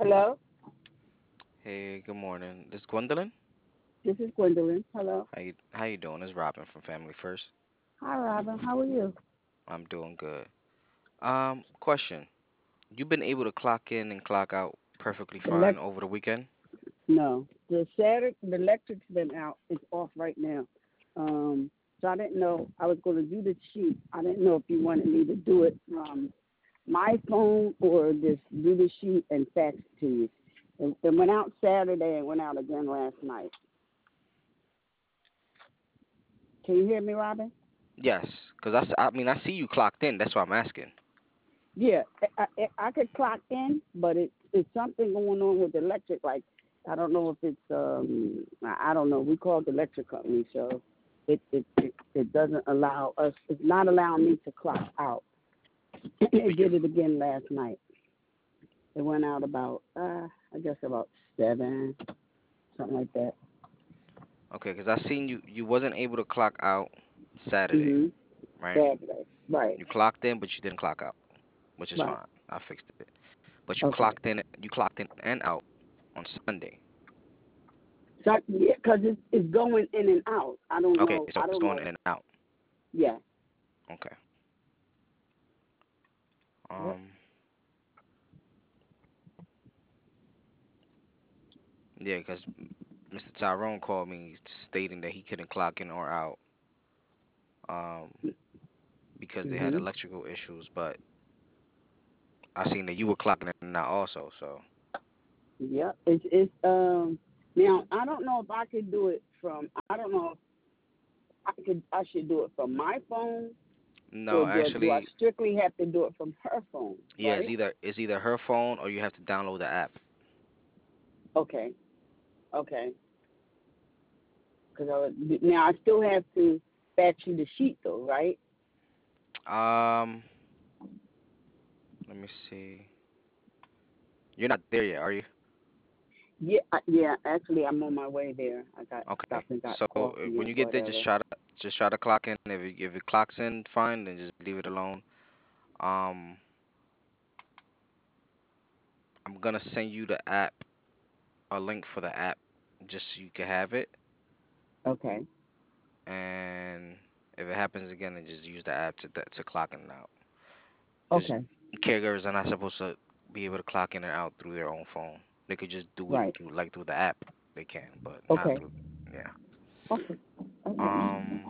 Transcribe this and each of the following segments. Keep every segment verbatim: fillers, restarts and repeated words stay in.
Hello, Hey, good morning. This Gwendolyn? this is Gwendolyn. Hello. How you how you doing? It's Robin from Family First. Hi, Robin. How are you? I'm doing good. Um, question. You been able to clock in and clock out perfectly The fine elect over the weekend? no, the Saturday the electric's been out. It's off right now. Um, so I didn't know I was going to do the sheet. I didn't know if you wanted me to do it from my phone or just do the sheet and fax it to you. It, it went out Saturday and went out again last night. Can you hear me, Robin? Yes, because I, s- I mean I see you clocked in. That's why I'm asking. Yeah, I, I, I could clock in, but it, it's something going on with the electric. Like, I don't know if it's, um, I I don't know. We called the electric company, so it, it, it, it doesn't allow us, it's not allowing me to clock out. But It you did it again last night. It went out about, uh, I guess about seven, something like that. okay? Because I seen you you wasn't able to clock out Saturday, hmm right? Saturday. Right, You clocked in, but you didn't clock out, which is right. fine. I fixed it. But you Okay. clocked in you clocked in and out on Sunday. So, yeah, because it's, it's going in and out. I don't Okay, know. so I it's don't going know. in and out. Yeah. Okay. Yep. Um. Yeah, because mister Tyrone called me stating that he couldn't clock in or out um, because they had hmm electrical issues. But I seen that you were clocking in and out also. So Yeah, it's it's um now I don't know if I could do it from I don't know if I could I should do it from my phone or no, do I, do I actually, strictly have to do it from her phone, yeah, it's right? either it's either her phone or you have to download the app. Okay, okay. Because I was, now I still have to fax you the sheet though, right? Um, let me see. You're not there yet, are you? Yeah, I- yeah. Actually, I'm on my way there. I got Okay. stopped and got So uh, coffee when and you get there, just whatever. try to just try to clock in. If it, if it clocks in, fine. Then just leave it alone. Um, I'm gonna send you the app, a link for the app, just so you can have it. Okay, And if it happens again, then just use the app to to clock in and out. Because okay, caregivers are not supposed to be able to clock in and out through their own phone. They could just do it right. through like through the app. They can, but not Okay, through. Yeah. okay, okay. Um.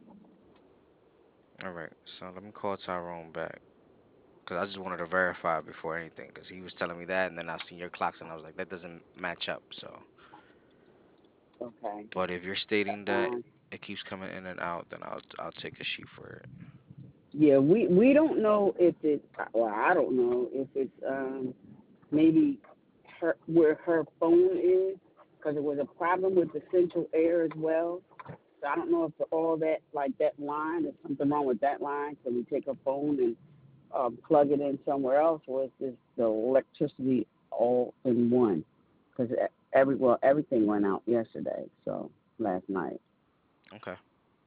All right. So let me call Tyrone back because I just wanted to verify before anything because he was telling me that, and then I seen your clocks, and I was like, that doesn't match up. So, Okay. but if you're stating that Um, it keeps coming in and out, then I'll I'll take a sheet for it. Yeah, we we don't know if it's well, I don't know if it's um maybe her where her phone is because it was a problem with the central air as well. So I don't know if the, all that like that line is something wrong with that line. So we take her phone and um, plug it in somewhere else, or is this the electricity all in one? Because every well everything went out yesterday, so last night. Okay.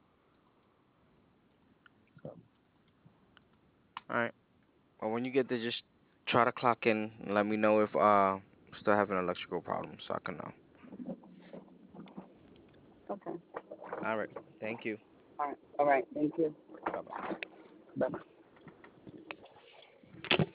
So All right. Well, when you get there, just try to clock in and let me know if uh still having electrical problems so I can know. okay, All right. Thank you. all right, all right. Thank you. Bye bye. Bye.